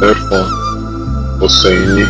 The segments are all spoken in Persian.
عرفان حسینی.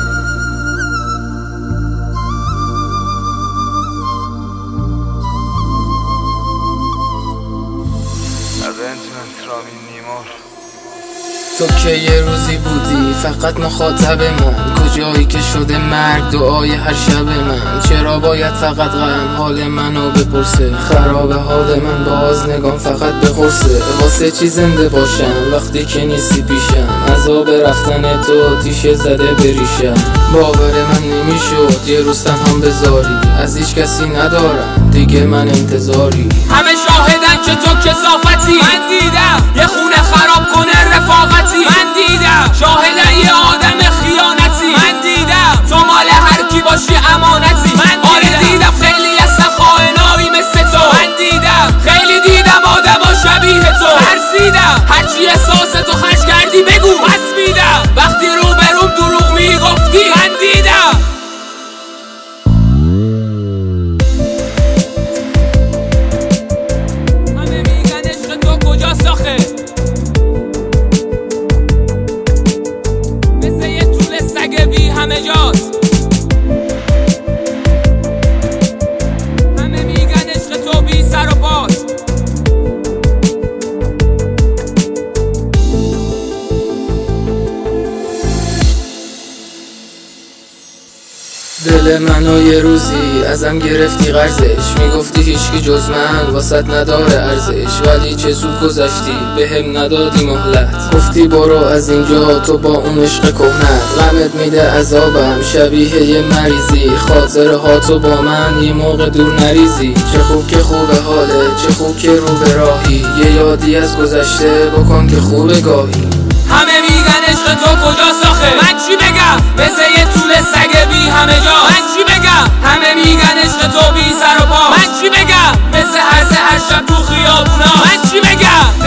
تو که یه روزی بودی فقط مخاطب من، کجایی که شده مرگ دعای هر شب من. چرا باید فقط غم حال منو بپرسه، خراب حال من باز نگام فقط بخورسه. واسه چی زنده باشم وقتی که نیستی پیشم، عذاب رفتن تو تیشه زده بریشم. باور من نمیشد یه روز تنهام بذاری، از هیچ کسی ندارم دیگه من انتظاری. همه شاهدن که تو کثافتی، من دیدم یه خونه خراب کنه رفاقتی. من دیدم شاهدن یه آدم خیانتی، من دیدم تو مال هر کی باشی امانتی. من آره دیدم خیلی هستن خائنایی مثل تو، من دیدم خیلی دیدم آدما شبیه تو. ترسیدم هرچی احساس تو خرج کردی بگو پس میدم، وقتی رو بروم دروغ میگفتی من دیدم. همه میگن عشق تو کجاست آخه، مثل یه طول سگ بی همه جاست. همه میگن عشق تو بی سر و پاست. دل منو یه روزی ازم گرفتی قرضش، میگفتی هیچکی جز من واسط نداره ارزش. ولی چه زود گذشتی بهم ندادی مهلت، گفتی برو از اینجا تو با اون عشق کهنت. غمت میده عذابم شبیه یه مریضی، خاطره ها تو با من یه موقع دور نریزی. چه خوب که خوبه حاله، چه خوب که رو به راهی، یه یادی از گذشته بکن که خوبه گاهی. همه میگن عشق تو کجاست آخه، من چی بگم مثل یه طول سگ بی همه جا. من چی بگم همه میگن عشق تو بی سر و پا. من چی بگم مثل هر شب تو خیابونا. من چی بگم